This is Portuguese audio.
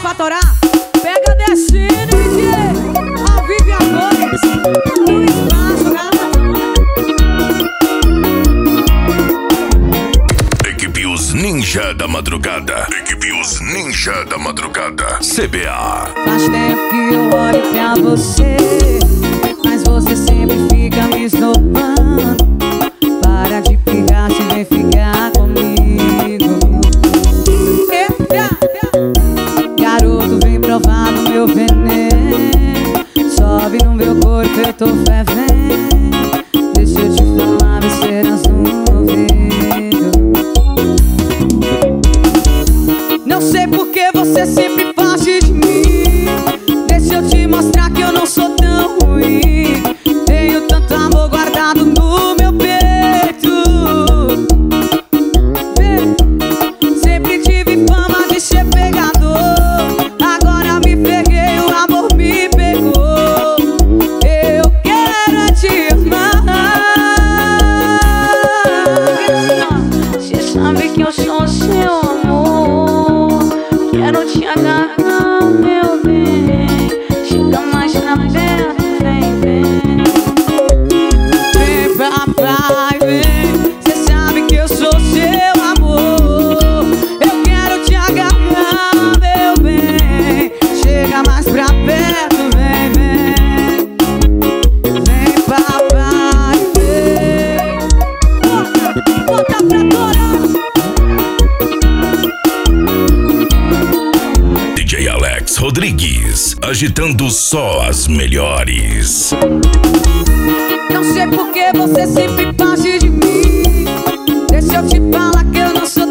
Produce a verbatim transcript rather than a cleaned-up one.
pra torar. Pega descendo, D J. Ao vivo e a cores. No espaço, galera. Equipe Os Ninja da Madrugada. Equipe Os Ninja da Madrugada. C B A. Faz tempo que eu olho pra você, mas você sempre fica me esnobando. Para de brigar, se vem ficar comigo. Eita! Garoto, vem provar do meu veneno. Sobe no meu corpo, eu tô fervendo. Deixa eu te falar besteiras no ouvido. Não sei por que você sempre foge de mim. Deixa eu te mostrar que eu não sou tão ruim. Tenho tanto amor guardado no meu peito. Sempre tive fama de ser pegador. Agora me peguei, o amor me pegou. Eu quero te amar. Você sabe que eu sou seu amor. Quero te agarrar, meu bem. Chega mais pra perto, vem, vem. Vem, papai, vem. Cê sabe que eu sou seu amor. Eu quero te agarrar, meu bem. Chega mais pra perto, vem, vem. Vem, papai, vem. Bota, bota pra torar. D J Alex Rodrigues, agitando só as melhores. Não sei por que você sempre foge de mim. Deixa eu te falar que eu não sou